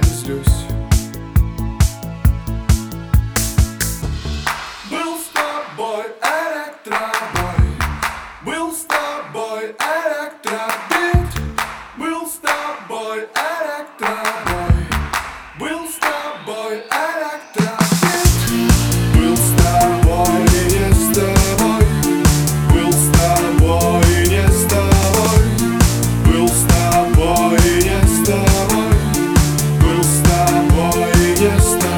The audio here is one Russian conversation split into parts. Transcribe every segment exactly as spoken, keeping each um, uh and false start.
не злюсь. Был с тобой электробой, был с тобой электробит, был с тобой электробой, был с тобой электробит, был с тобой и не с тобой, был с тобой и не с тобой, был с тобой и не с тобой, был с тобой и не с тобой.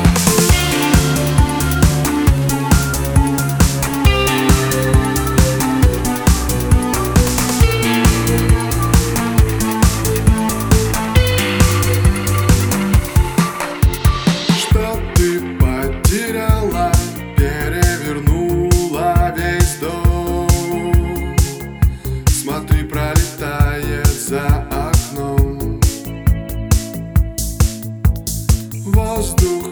Перевернула весь дом, смотри, пролетает за окном. Воздух